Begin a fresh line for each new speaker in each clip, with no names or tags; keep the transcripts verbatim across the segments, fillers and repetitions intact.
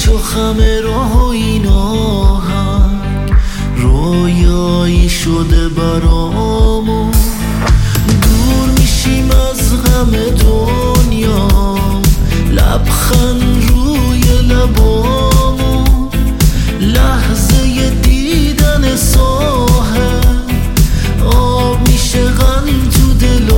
و خم راه و این آهنگ رویایی شده برامون. دور میشیم از غم دنیا، لبخند روی لبامون، لحظه دیدن ساحل آب میشه غم تو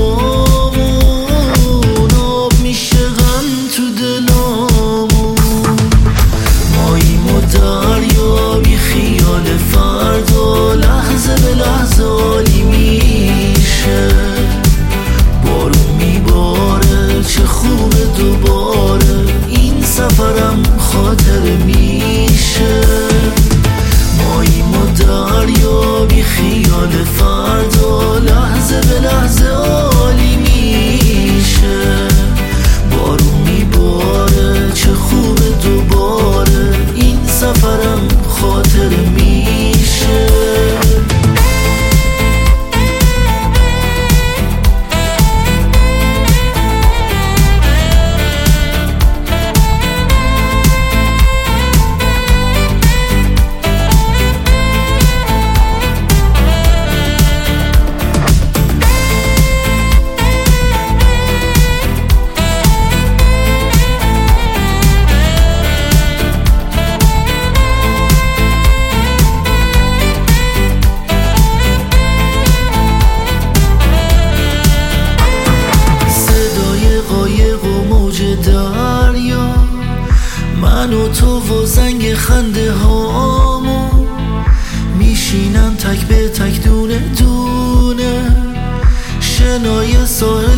دلامون، آب میشه غم تو دلامون. ماییم و دریا بی خیال فردا، لحظه به لحظه عالی میشه. بارون میباره چه خوبه دوباره، این سفرم خاطر میشه. ماییم و دریا بی خیال فردا، لحظه به لحظه عالی میشه. بارون میباره چه خوبه دوباره، این سفرم خاطر میشه. دریا، من و تو و زنگ خنده هامون، میشینن تک به تک دونه دونه، شنای ساحل